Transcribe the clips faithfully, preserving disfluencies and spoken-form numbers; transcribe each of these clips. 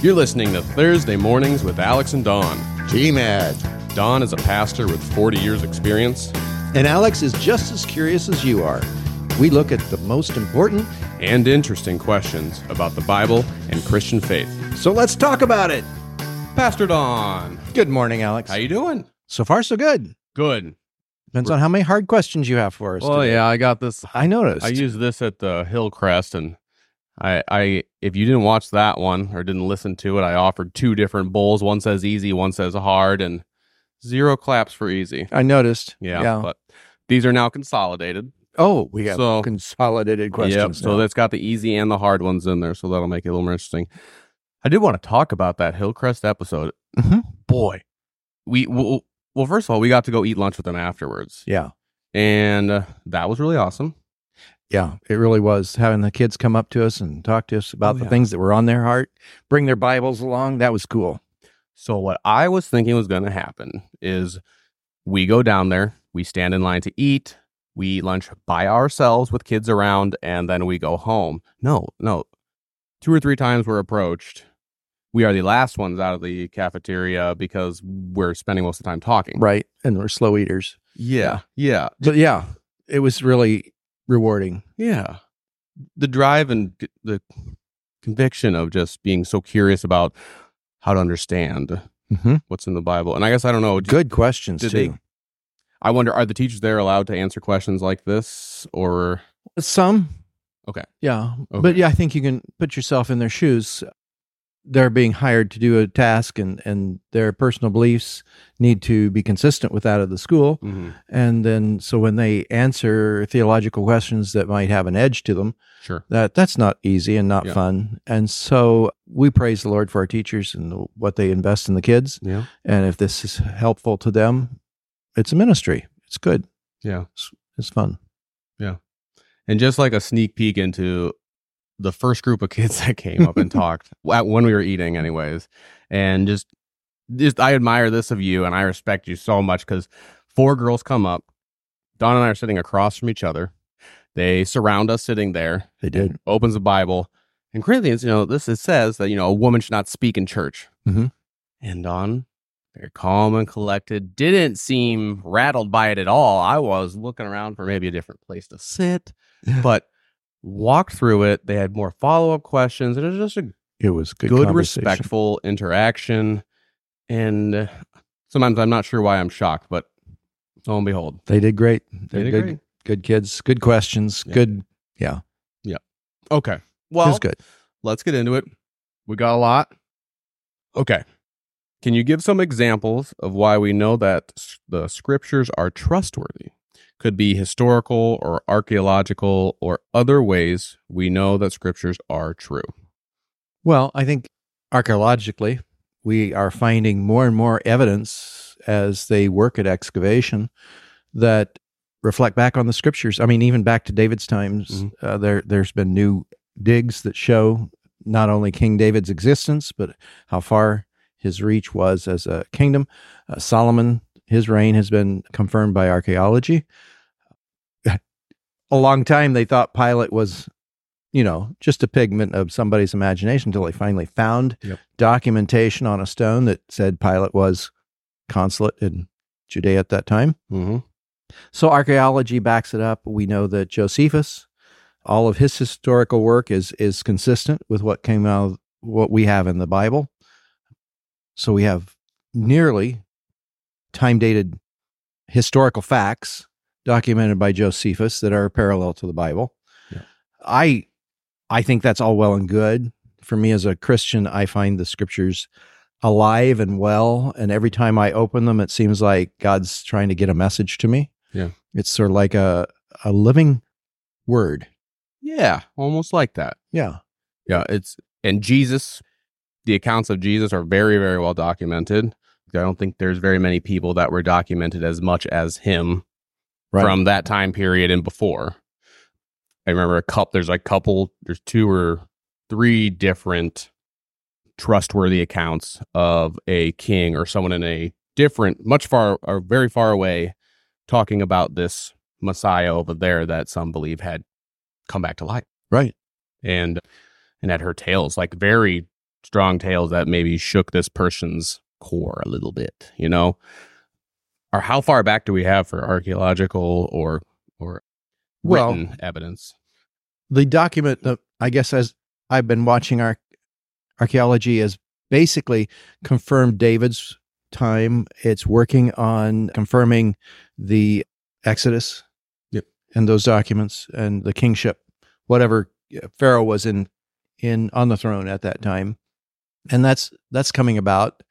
You're listening to Thursday Mornings with Alex and Dawn. G-Mad. Dawn is a pastor with forty years experience. And Alex is just as curious as you are. We look at the most important and interesting questions about the Bible and Christian faith. So let's talk about it. Pastor Dawn. Good morning, Alex. How you doing? So far, so good. Good. Depends on how many hard questions you have for us Well, today. yeah, I got this. I noticed. I used this at the Hillcrest, and I, I, if you didn't watch that one or didn't listen to it, I offered two different bowls. One says easy, one says hard, and zero claps for easy. I noticed. Yeah, yeah. But these are now consolidated. Oh, we have So- consolidated questions Yep, so now. that's got the easy and the hard ones in there, so that'll make it a little more interesting. I did want to talk about that Hillcrest episode. Mhm. Boy, we well, well, first of all, we got to go eat lunch with them afterwards, Yeah. and uh, that was really awesome. Yeah, it really was. Having the kids come up to us and talk to us about Oh, the yeah. things that were on their heart, bring their Bibles along. That was cool. So what I was thinking was going to happen is we go down there, we stand in line to eat, we eat lunch by ourselves with kids around, and then we go home. No, no. Two or three times we're approached. We are the last ones out of the cafeteria because we're spending most of the time talking. Right. And we're slow eaters. Yeah. Yeah. But yeah, it was really rewarding. Yeah. The drive and g- the conviction of just being so curious about how to understand Mm-hmm. what's in the Bible. And I guess I don't know. d- Good questions, Did too. they? I wonder, are the teachers there allowed to answer questions like this, or Some. okay, Yeah. Okay. But yeah, I think you can put yourself in their shoes. They're being hired to do a task, and, and their personal beliefs need to be consistent with that of the school. mm-hmm. And then, so when they answer theological questions that might have an edge to them, Sure, that that's not easy and not Yeah. fun. And so we praise the Lord for our teachers and what they invest in the kids. yeah, And if this is helpful to them, it's a ministry. It's good. yeah, It's, it's fun. and just like a sneak peek into the first group of kids that came up and talked at- when we were eating, anyways, and just, just I admire this of you, and I respect you so much because four girls come up. Dawn and I are sitting across from each other. They surround us sitting there. They did. Opens the Bible. In Corinthians, you know, this it says that, you know, a woman should not speak in church. Mhm. And Dawn, very calm and collected, didn't seem rattled by it at all. I was looking around for maybe a different place to sit, but walked through it. They had more follow-up questions. It was just a It was good, good, conversation. respectful interaction. And uh, sometimes I'm not sure why I'm shocked, but lo and behold, They did great. they They're did good, great. good kids, good questions, Yeah. good. Yeah, Okay. it Well, was good. let's get into it. We got a lot. Okay. Can you give some examples of why we know that s- the scriptures are trustworthy? Could be historical or archaeological or other ways we know that scriptures are true. Well, I think archaeologically, we are finding more and more evidence as they work at excavation that reflect back on the scriptures. I mean, even back to David's times, Mhm. uh, there there's been new digs that show not only King David's existence, but how far his reach was as a kingdom. Uh, Solomon, his reign has been confirmed by archaeology. A long time they thought Pilate was, you know, just a pigment of somebody's imagination until they finally found Yep. documentation on a stone that said Pilate was consulate in Judea at that time. Mm-hmm. So archaeology backs it up. We know that Josephus, all of his historical work is is consistent with what came out of what we have in the Bible. So we have nearly time-dated historical facts documented by Josephus that are parallel to the Bible. Yeah. I I think that's all well and good. For me as a Christian, I find the scriptures alive and well, and every time I open them, it seems like God's trying to get a message to me. Yeah. It's sort of like a, a living word. Yeah, almost like that. Yeah. Yeah, it's and Jesus, the accounts of Jesus are very, very well documented. I don't think there's very many people that were documented as much as him Right. from that time period and before. I remember a couple, there's like couple, there's two or three different trustworthy accounts of a king or someone in a different, much far or very far away, talking about this Messiah over there that some believe had come back to life. Right. And and had her tales like very strong tales that maybe shook this person's core a little bit, you know? Or how far back do we have for archaeological or or written Well, evidence? The document, uh, I guess, as I've been watching our archaeology, has basically confirmed David's time. It's working on confirming the Exodus Yep. and those documents and the kingship, whatever Pharaoh was in in on the throne at that time, and that's that's coming about.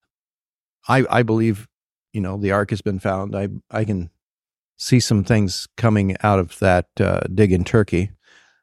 I I believe, you know, the ark has been found. I I can see some things coming out of that uh, dig in Turkey.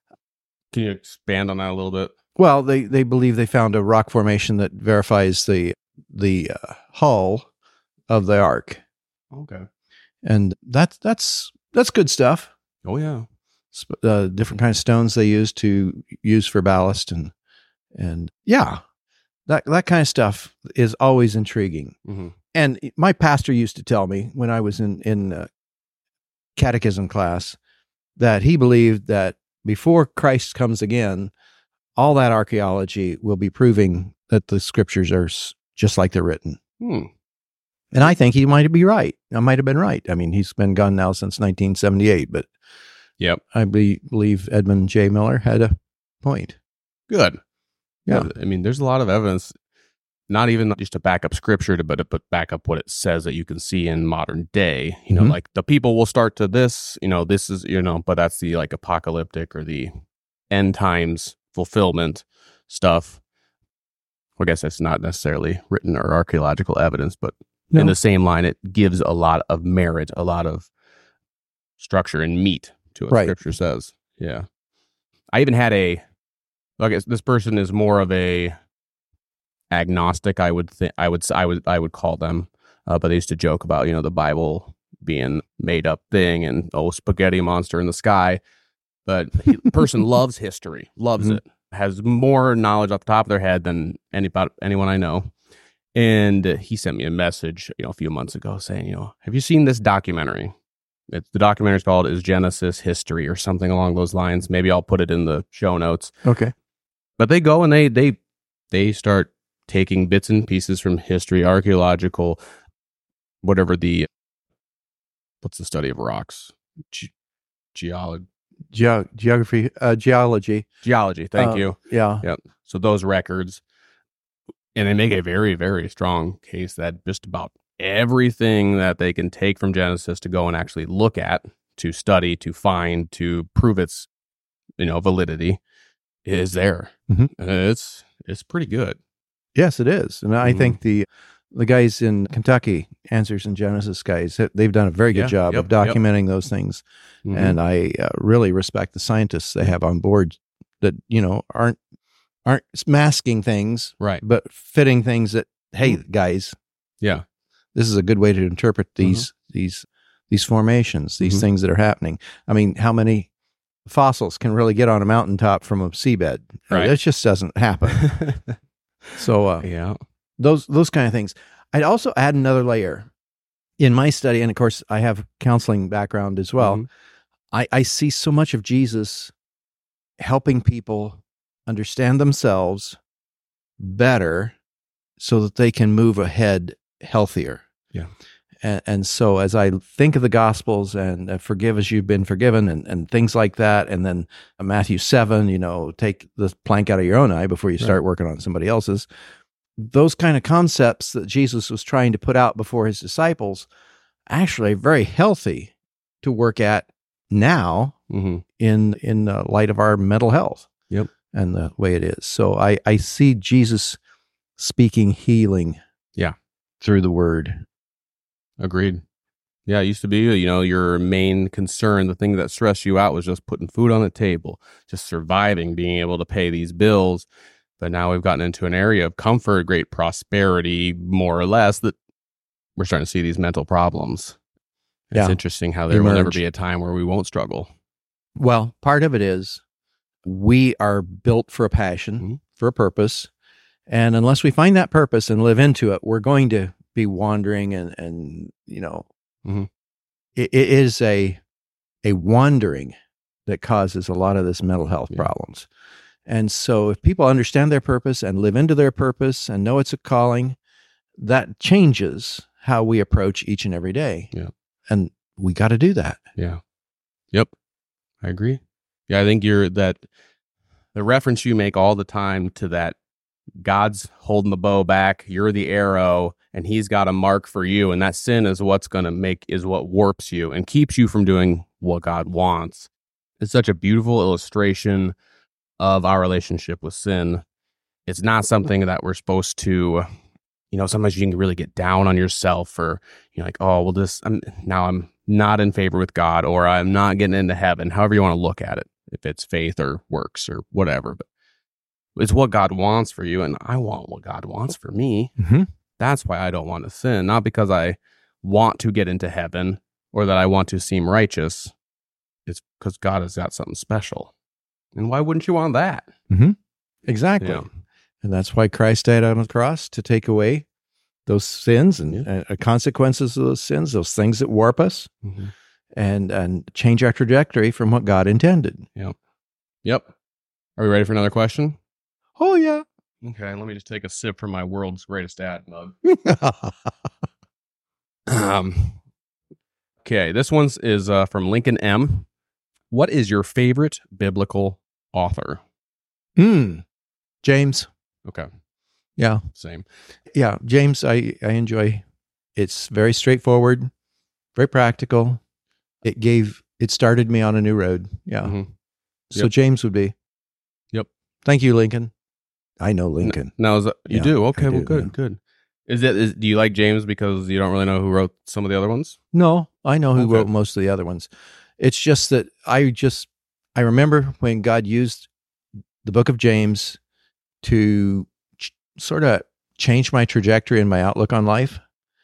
Can you expand on that a little bit? Well, they, they believe they found a rock formation that verifies the the uh, hull of the ark, Okay. and that's that's that's good stuff. Oh, yeah. Sp- Uh, different kind of stones they use to use for ballast, and and yeah, that that kind of stuff is always intriguing. Mm-hmm. And my pastor used to tell me when I was in in uh, catechism class that he believed that before Christ comes again, all that archaeology will be proving that the scriptures are s- just like they're written. Hmm. And I think he might be right. I might have been right. I mean, he's been gone now since nineteen seventy-eight, but Yep. I be- believe Edmund J. Miller had a point. Good. Yeah. I mean, there's a lot of evidence, not even just to back up scripture, to, but but back up what it says that you can see in modern day. You know, Mhm. like the people will start to this, you know, this is, you know, but that's the like apocalyptic or the end times fulfillment stuff. I guess that's not necessarily written or archaeological evidence, but No. in the same line, it gives a lot of merit, a lot of structure and meat to what Right. scripture says. Yeah. I even had a, I guess this person is more of a agnostic. I would think, I would, s- I would, I would call them, uh, but they used to joke about, you know, the Bible being made up thing and, oh, spaghetti monster in the sky. But he, the person loves history, loves Mhm. it, has more knowledge off the top of their head than any, about anyone I know. And uh, he sent me a message, you know, a few months ago saying, you know, have you seen this documentary? It's the documentary is called Is Genesis History or something along those lines. Maybe I'll put it in the show notes. Okay. But they go and they they they start taking bits and pieces from history, archaeological, whatever the what's the study of rocks, Ge- geology, Ge- geography, uh, geology. geology. Thank Uh, you. Yeah. Yep. So those records, and they make a very very strong case that just about everything that they can take from Genesis to go and actually look at, to study, to find, to prove its, you know, validity is there. Mhm. And it's it's pretty good. Yes, it is. And I Mhm. think the the guys in Kentucky, Answers in Genesis guys, they've done a very good Yeah, job yep, of yep. documenting those things. Mhm. And I uh, really respect the scientists they have on board that, you know, aren't aren't masking things, Right. but fitting things that, hey, guys, Yeah. this is a good way to interpret these these these formations, these Mhm. things that are happening. I mean, how many fossils can really get on a mountaintop from a seabed? Uh, Right. It just doesn't happen. So uh, Yeah. those those kind of things. I'd also add another layer in my study, and of course, I have counseling background as well. Mhm. I, I see so much of Jesus helping people understand themselves better so that they can move ahead healthier. Yeah. And, and so as I think of the Gospels and uh, forgive as you've been forgiven and, and things like that, and then uh, Matthew seven, you know, take the plank out of your own eye before you start Right. working on somebody else's, those kind of concepts that Jesus was trying to put out before his disciples actually are very healthy to work at now Mhm. in in the light of our mental health. Yep. And the way it is. So I, I see Jesus speaking healing Yeah. through the word. Agreed. Yeah, it used to be, you know, your main concern, the thing that stressed you out was just putting food on the table, just surviving, being able to pay these bills. But now we've gotten into an area of comfort, great prosperity, more or less, that we're starting to see these mental problems. It's Yeah. interesting how there will never Emerge. be a time where we won't struggle. Well, part of it is we are built for a passion, Mhm. for a purpose. And unless we find that purpose and live into it, we're going to be wandering and, and you know, Mhm. it, it is a, a wandering that causes a lot of this mental health Yeah. problems. And so if people understand their purpose and live into their purpose and know it's a calling, that changes how we approach each and every day. Yeah. And we got to do that. Yeah. Yep. I agree. Yeah, I think you're that the reference you make all the time to that God's holding the bow back, you're the arrow, and he's got a mark for you, and that sin is what's going to make is what warps you and keeps you from doing what God wants. It's such a beautiful illustration of our relationship with sin. It's not something that we're supposed to, you know, sometimes you can really get down on yourself, or you're like, oh, well, this, I'm now I'm not in favor with God, or I'm not getting into heaven, however you want to look at it, if it's faith or works or whatever. But it's what God wants for you, and I want what God wants for me. Mm-hmm. That's why I don't want to sin, not because I want to get into heaven or that I want to seem righteous. It's because God has got something special. And why wouldn't you want that? Mm-hmm. Exactly. Yeah. And that's why Christ died on the cross, to take away those sins and Yeah. uh, consequences of those sins, those things that warp us, Mm-hmm. and and change our trajectory from what God intended. Yep. Yep. Are we ready for another question? Oh, yeah. Okay, let me just take a sip from my world's greatest dad mug. um, okay, this one's is uh, from Lincoln M. What is your favorite biblical author? mm. James. Okay, Yeah. same. Yeah. James, I, I enjoy. It's very straightforward, very practical. It gave, it started me on a new road. Yeah. Mhm. So Yep. James would be. Yep. Thank you, Lincoln. I know Lincoln. Now, is that, you Yeah, do? Okay, I well, do, good, yeah. good. Is it? Is, do you like James because you don't really know who wrote some of the other ones? No, I know who Okay. wrote most of the other ones. It's just that I just, I remember when God used the book of James to ch- sort of change my trajectory and my outlook on life.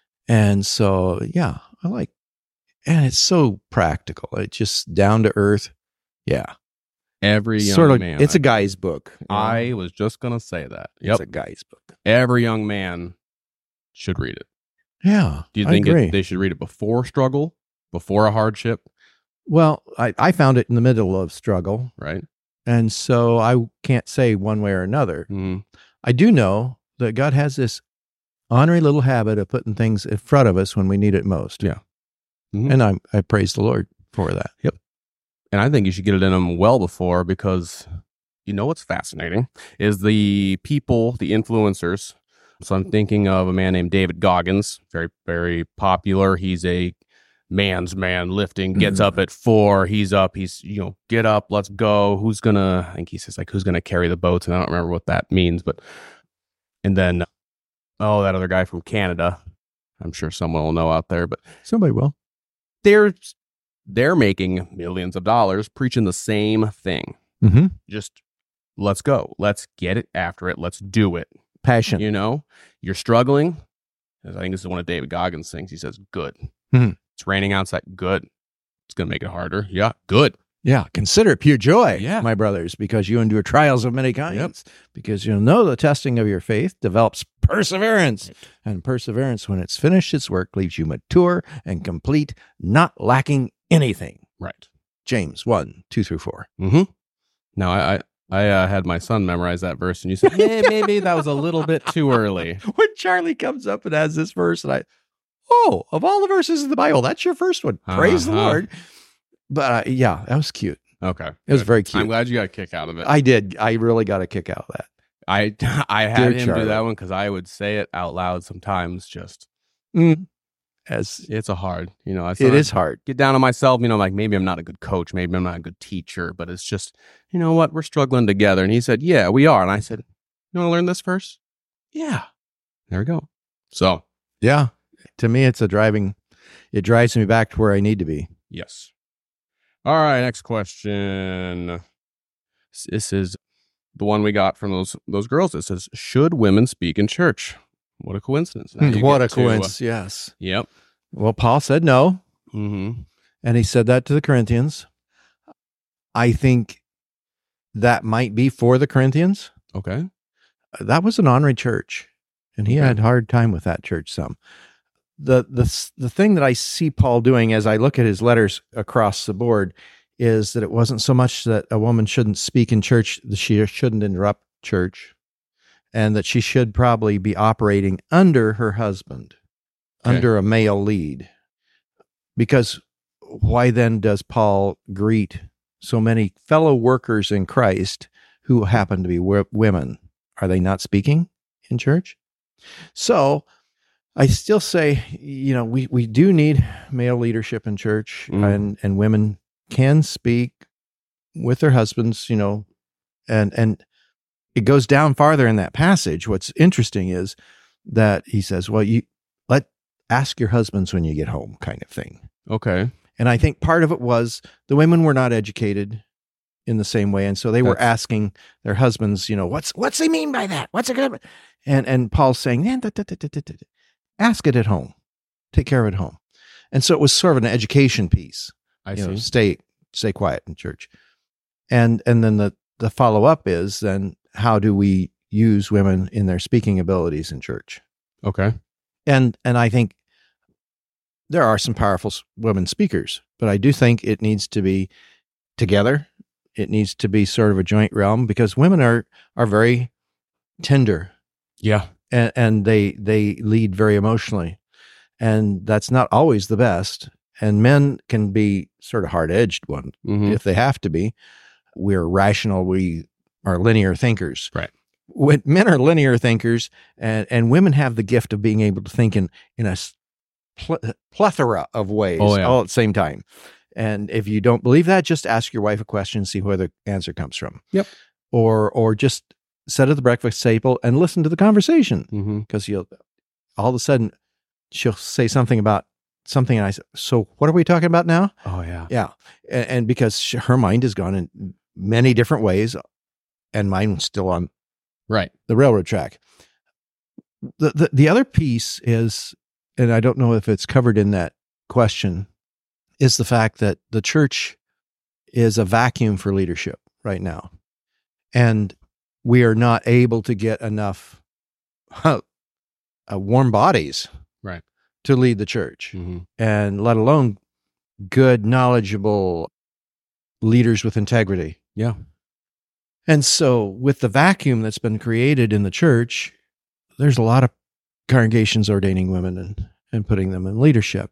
And so, yeah, I like, and it's so practical. It's just down to earth. Yeah. Every young Sort of, man. it's I a guy's book. you know? I was just gonna say that. It's Yep. a guy's book. Every young man should read it. Yeah. Do you I think agree. it, they should read it before struggle, before a hardship, Well, I, I found it in the middle of struggle. right? And so I can't say one way or another. Mm-hmm. I do know that God has this honorary little habit of putting things in front of us when we need it most. Yeah. Mhm. And I I praise the Lord for that. Yep. And I think you should get it in them well before, because you know what's fascinating is the people, the influencers. So I'm thinking of a man named David Goggins, very, very popular. He's a man's man lifting, gets Mhm. up at four. He's up. He's, you know, get up, let's go. Who's going to, I think he says like, who's going to carry the boats? And I don't remember what that means, but, and then, oh, that other guy from Canada, I'm sure someone will know out there, but Somebody will. they're, they're making millions of dollars preaching the same thing. Mm-hmm. Just let's go. Let's get it after it. Let's do it. Passion. You know, you're struggling. I think this is one of David Goggins' things. He says, good. Mhm. It's raining outside. Good. It's going to make it harder. Yeah. Good. Yeah. Consider it pure joy, Yeah. my brothers, because you endure trials of many kinds. Because you'll know the testing of your faith develops perseverance. And perseverance, when it's finished its work, leaves you mature and complete, not lacking anything. Right. James one, two through four. Mm-hmm. Now, I, I, I uh, had my son memorize that verse, and you said, hey, maybe that was a little bit too early. When Charlie comes up and has this verse, and I, oh, of all the verses in the Bible, that's your first one. Praise the Uh-huh. Lord. But uh, yeah, that was cute. Okay. It was good. very cute. I'm glad you got a kick out of it. I did. I really got a kick out of that. I, I had Dear him Charlie. do that one because I would say it out loud sometimes. Just, Mm. As it's a hard, you know. I it is hard. get down on myself, you know, like maybe I'm not a good coach, maybe I'm not a good teacher, but it's just, you know what, we're struggling together. And he said, yeah, we are. And I said, you want to learn this first? Yeah. There we go. So, Yeah. To me, it's a driving, it drives me back to where I need to be. yes. All right, next question. This is the one we got from those those girls. It says, should women speak in church? What a coincidence. Now you What get a to, uh, coincidence. Yes. Yep. Well, Paul said no, Mm-hmm. and he said that to the Corinthians. I think that might be for the Corinthians. Okay. That was an honorary church, and he Okay. had a hard time with that church some. The, the, the thing that I see Paul doing as I look at his letters across the board is that it wasn't so much that a woman shouldn't speak in church, that she shouldn't interrupt church, and that she should probably be operating under her husband, Okay. under a male lead. Because why then does Paul greet so many fellow workers in Christ who happen to be w- women? Are they not speaking in church? So I still say, you know, we, we do need male leadership in church, Mm. and, and women can speak with their husbands, you know, and, and it goes down farther in that passage. What's interesting is that he says, well, you let ask your husbands when you get home, kind of thing. Okay. And I think part of it was the women were not educated in the same way. And so they were That's- asking their husbands, you know, what's, what's he mean by that? What's it going to be? And, and Paul's saying, eh, da, da, da, da, da, da. Ask it at home, take care of it at home. And so it was sort of an education piece. I you see. know, stay, stay quiet in church. And, and then the, the follow up is then how do we use women in their speaking abilities in church? Okay. And, and I think there are some powerful s- women speakers, but I do think it needs to be together. It needs to be sort of a joint realm, because women are, are very tender, Yeah. and, and they, they lead very emotionally, and that's not always the best. And men can be sort of hard edged one hmm if they have to be. We're rational. We are linear thinkers. Right. When men are linear thinkers, and, and women have the gift of being able to think in, in a s- pl- plethora of ways Oh, yeah. all at the same time. And if you don't believe that, just ask your wife a question and see where the answer comes from. Yep. Or, or just sit at the breakfast table and listen to the conversation, hmm because you'll all of a sudden she'll say something about something, and I said, so what are we talking about now? Oh, yeah. Yeah. And, and because she, her mind has gone in many different ways, and mine's still on Right. the railroad track. The, the the other piece is, and I don't know if it's covered in that question, is the fact that the church is a vacuum for leadership right now. And we are not able to get enough uh, warm bodies Right. to lead the church, hmm and let alone good, knowledgeable leaders with integrity. Yeah. And so with the vacuum that's been created in the church, there's a lot of congregations ordaining women and, and putting them in leadership.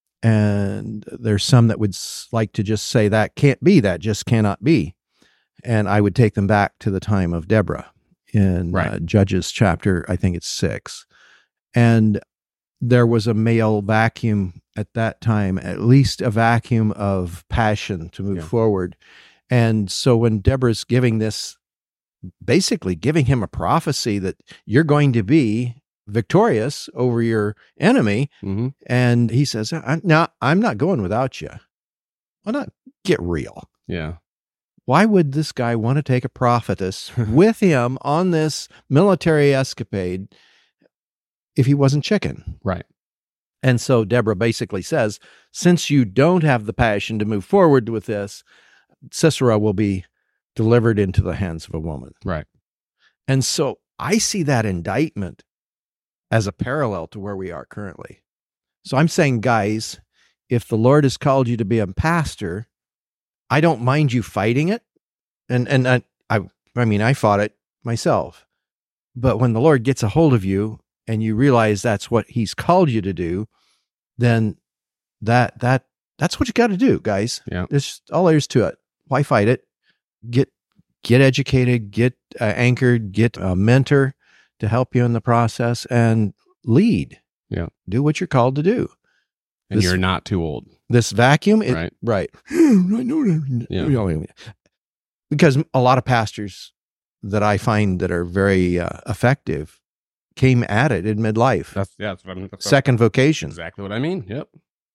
And there's some that would s- like to just say that can't be, that just cannot be. And I would take them back to the time of Deborah in Right. uh, Judges chapter, I think it's six. And there was a male vacuum at that time, at least a vacuum of passion to move Yeah. forward. And so when Deborah's giving this, basically giving him a prophecy that you're going to be victorious over your enemy, hmm and he says, I, no, I'm not going without you. Why not get real? Yeah. Why would this guy want to take a prophetess with him on this military escapade if he wasn't chicken? Right. And so Deborah basically says, since you don't have the passion to move forward with this, Sisera will be delivered into the hands of a woman. Right. And so I see that indictment as a parallel to where we are currently. So I'm saying, guys, if the Lord has called you to be a pastor, I don't mind you fighting it. And and I I, I mean, I fought it myself. But when the Lord gets a hold of you and you realize that's what he's called you to do, then that that that's what you got to do, guys. Yeah. There's all there is to it. Why fight it? Get get educated, get uh, anchored, get a mentor to help you in the process, and lead. Yeah. Do what you're called to do. And This- you're not too old. This vacuum, it, Right. right? I know that. Yeah. Because a lot of pastors that I find that are very uh, effective came at it in midlife, That's yeah. That's, what I'm- that's second vocation. exactly what I mean. Yep.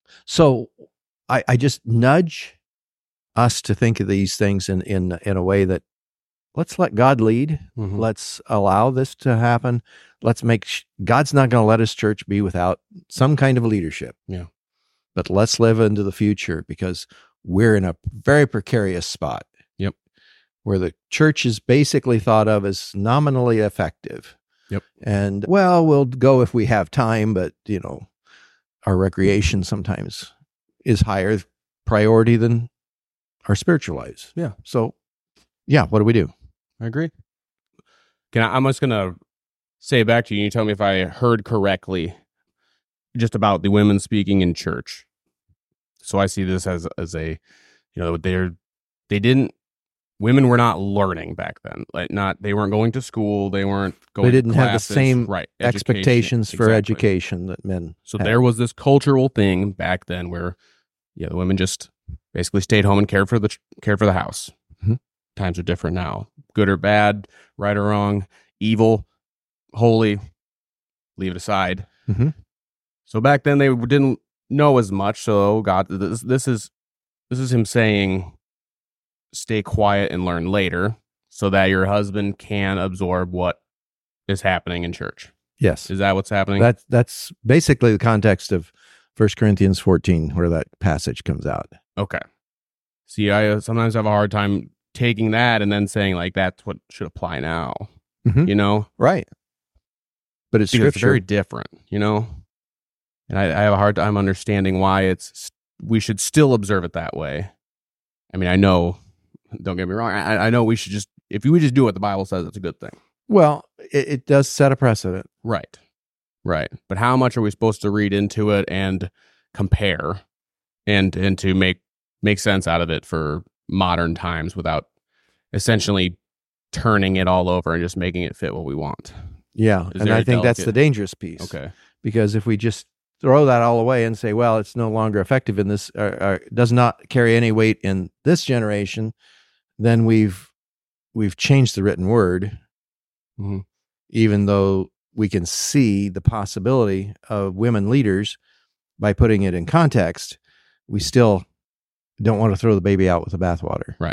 So I, I just nudge us to think of these things in in in a way that let's let God lead. Mhm. Let's allow this to happen. Let's make sh- God's not going to let his church be without some kind of leadership. Yeah. But let's live into the future, because we're in a very precarious spot. Yep. Where the church is basically thought of as nominally effective. Yep. And well, we'll go if we have time, but you know, our recreation sometimes is higher priority than our spiritual lives. Yeah. So, yeah, what do we do? I agree. Can I, I'm just going to say back to you, you tell me if I heard correctly, just about the women speaking in church. So I see this as as a, you know, they're they didn't women were not learning back then. Like not they weren't going to school, they weren't going. They didn't to have the classes, same right, expectations education. for Exactly. education that men. So had. there was this cultural thing back then where, yeah, the women just basically stayed home and cared for the cared for the house. Mm-hmm. Times are different now. Good or bad, right or wrong, evil, holy, leave it aside. Mm-hmm. So back then they didn't know as much. So God, this, this is this is him saying, stay quiet and learn later, so that your husband can absorb what is happening in church. Yes, Is that what's happening? That's that's basically the context of First Corinthians fourteen, where that passage comes out. Okay. See, I uh, sometimes have a hard time taking that and then saying like that's what should apply now. Mm-hmm. You know, Right? But it's because scripture. it's very different. You know, and I, I have a hard time understanding why it's we should still observe it that way. I mean, I know. Don't get me wrong. I, I know we should just if we just do what the Bible says, it's a good thing. Well, it, it does set a precedent. Right. Right. But how much are we supposed to read into it and compare and and to make make sense out of it for modern times without essentially turning it all over and just making it fit what we want? Yeah, Is and there I a think that's the delicate- dangerous piece. Okay. Because if we just throw that all away and say, well, it's no longer effective in this, or, or does not carry any weight in this generation, then we've we've changed the written word, Mhm. even though we can see the possibility of women leaders by putting it in context. We still don't want to throw the baby out with the bathwater. Right.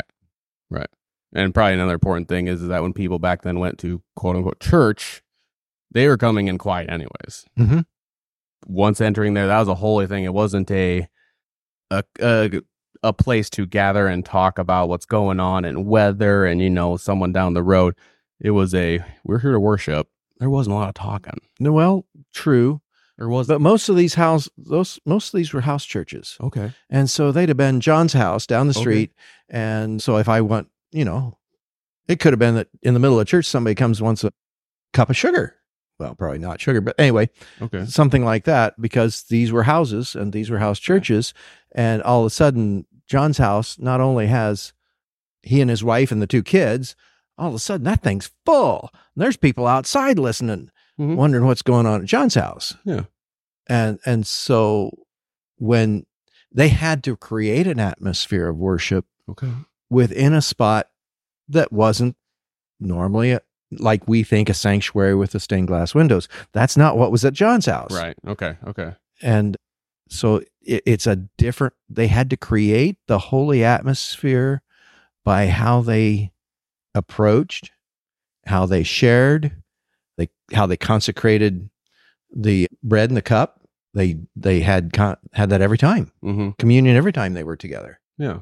And probably another important thing is that when people back then went to quote unquote church, they were coming in quiet anyways. Mm-hmm. Once entering there, that was a holy thing. It wasn't a a a, a place to gather and talk about what's going on and weather and, you know, someone down the road. It was a, we're here to worship. There wasn't a lot of talking. No, well, true, There was, but most of these house those most of these were house churches, okay. and so they'd have been John's house down the Okay. street. And so if I want, you know, it could have been that in the middle of church somebody comes wants a cup of sugar. Well, probably not sugar, but anyway, Okay. something like that, because these were houses and these were house churches. And all of a sudden, John's house not only has he and his wife and the two kids, all of a sudden that thing's full. And there's people outside listening, Mhm. wondering what's going on at John's house. Yeah. And and so when they had to create an atmosphere of worship Okay. within a spot that wasn't normally a, like we think a sanctuary with the stained glass windows. That's not what was at John's house. Right. Okay. Okay. And so it, it's a different, they had to create the holy atmosphere by how they approached, how they shared, they, how they consecrated the bread and the cup. They, they had, con, had that every time, Mm-hmm. communion every time they were together. Yeah.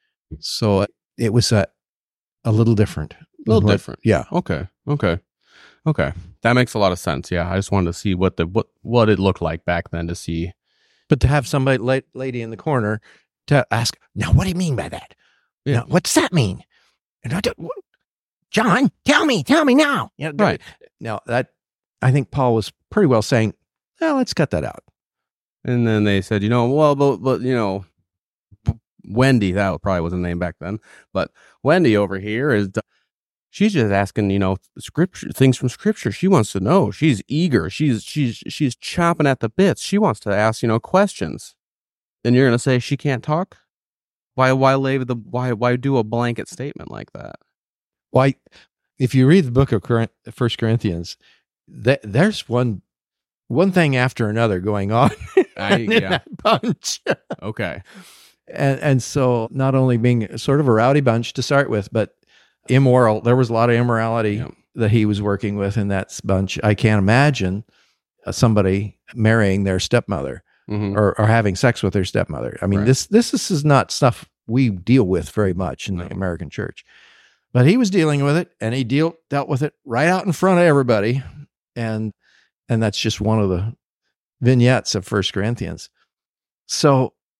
So it was a, a little different. A little What- different. Yeah. Okay. Okay. Okay. That makes a lot of sense. Yeah. I just wanted to see what the, what, what it looked like back then to see. But to have somebody la- lady in the corner to ask, now, what do you mean by that? Yeah. Now, what's that mean? And I don't, what- John, tell me, tell me now. You know, Right. Now that I think Paul was pretty well saying, well, let's cut that out. And then they said, you know, well, but, but you know, Wendy, that probably wasn't a name back then, but Wendy over here is, she's just asking, you know, scripture, things from scripture. She wants to know. She's eager. She's, she's, she's chomping at the bits. She wants to ask, you know, questions. And you're going to say she can't talk? Why, why lay the, why, why do a blanket statement like that? Why, if you read the book of Corinth, First Corinthians, th- there's one, one thing after another going on I- in yeah. that bunch. Okay. And and so not only being sort of a rowdy bunch to start with, but immoral. There was a lot of immorality Yeah. that he was working with in that bunch. I can't imagine uh, somebody marrying their stepmother Mm-hmm. or, or having sex with their stepmother. I mean, Right. this, this this is not stuff we deal with very much in No. the American church. But he was dealing with it, and he deal, dealt with it right out in front of everybody. And and that's just one of the vignettes of First Corinthians. So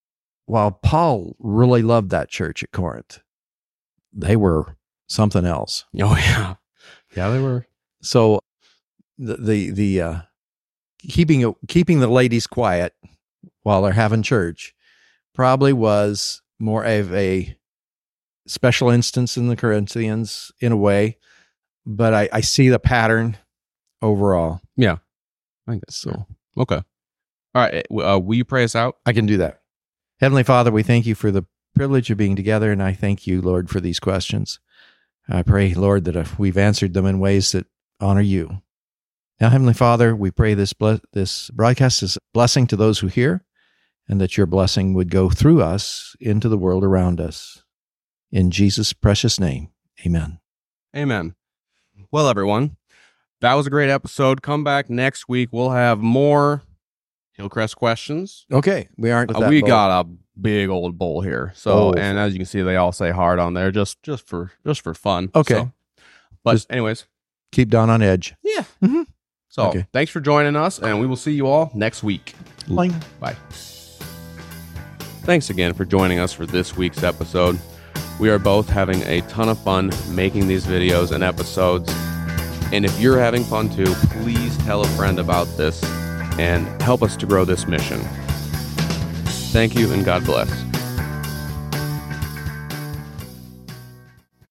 while Paul really loved that church at Corinth, they were something else. Oh yeah, yeah, they were. So the the the uh, keeping keeping the ladies quiet while they're having church probably was more of a special instance in the Corinthians in a way, but I, I see the pattern overall. Yeah, I think that's so. Okay. All right. Uh, will you pray us out? I can do that. Heavenly Father, we thank you for the privilege of being together, and I thank you, Lord, for these questions. I pray, Lord, that if we've answered them in ways that honor you. Now, Heavenly Father, we pray this ble- this broadcast is a blessing to those who hear, and that your blessing would go through us into the world around us. In Jesus' precious name, amen. Amen. Well, everyone, that was a great episode. Come back next week. We'll have more Hillcrest questions. Okay, we aren't. Uh, we bold. got a big old bowl here. So, oh. and as you can see, they all say hard on there, just just for just for fun. Okay, so, but just anyways, keep Don on edge. Yeah. Mm-hmm. So, okay. Thanks for joining us, and we will see you all next week. Bye. Bye. Thanks again for joining us for this week's episode. We are both having a ton of fun making these videos and episodes. And if you're having fun too, please tell a friend about this and help us to grow this mission. Thank you, and God bless.